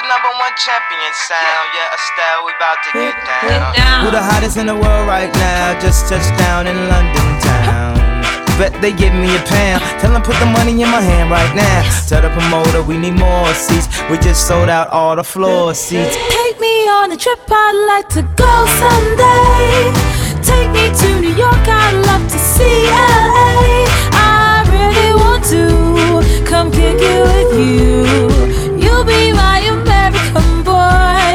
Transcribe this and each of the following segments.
#1 champion sound. Yeah, Estelle, we about to get down. Who the hottest in the world right now? Just touched down in London town. Bet they give me a pound. Tell them put the money in my hand right now. Tell the promoter we need more seats. We just sold out all the floor seats. Take me on a trip, I'd like to go someday. Take me to New York, I'd love to see LA. I really want to come kick it with you. You'll be my American boy.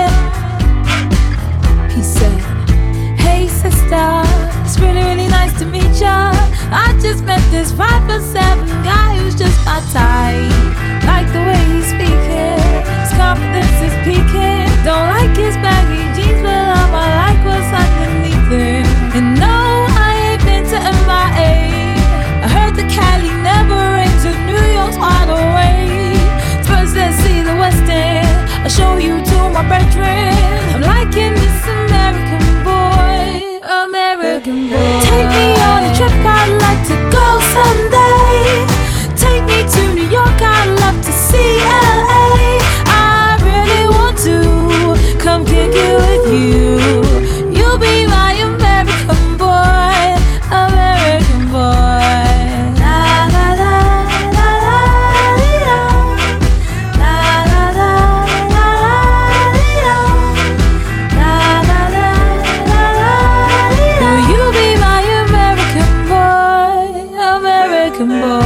He said, hey sister, it's really, really nice to meet ya. I just met this 5'7" guy who's just my type. Like the way he's speaking, his confidence is peaking. Don't like his baggy jeans, but I like what's underneath him. And no, I ain't been to MIA. I heard the Cali never rains and New York's wide awake. First let's see the West End, I'll show you to my brethren. I'm liking this American boy, American boy. Take me on a trip, I'd like to go someday. Take me to New York, I'd love to see LA. I really want to come kick it with you. You'll be my American boy, American boy. La la la la la la la la la la la la la. Will you be my American boy, American boy?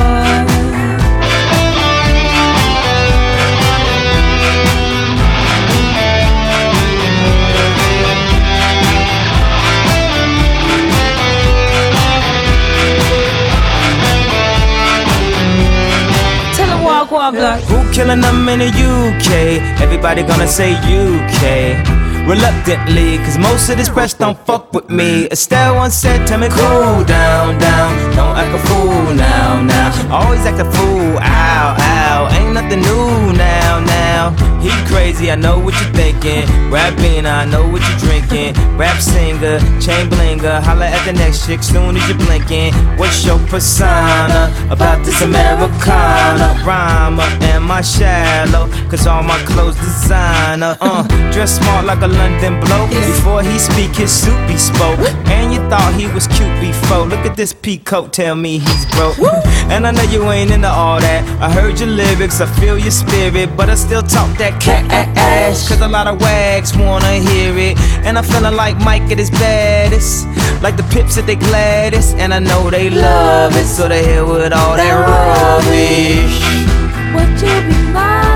Who killing them in the UK? Everybody gonna say UK. Reluctantly, cause most of this press don't fuck with me. Estelle once said, tell me cool down, down. Don't act a fool now, now. Always act a fool, ow, ow. Ain't nothing new now, now. He crazy, I know what you're thinking. Rapping, I know what you're drinking. Rap singer, chain blinger. Holla at the next chick soon as you're blinking. What's your persona about this Americana? Rhymer, am I shallow? Cause all my clothes designer. Dress smart like a London bloke. Before he speak, his suit be spoke. And you thought he was cute before. Look at this peacoat, tell me he's broke. And I know you ain't into all that. I heard your lyrics, I feel your spirit, but I still talk that cash. Cause a lot of wags wanna hear it. And I'm feeling like Mike at his baddest. Like the Pips at they gladdest. And I know they love it, so they hell with all that rubbish. Would you be mine?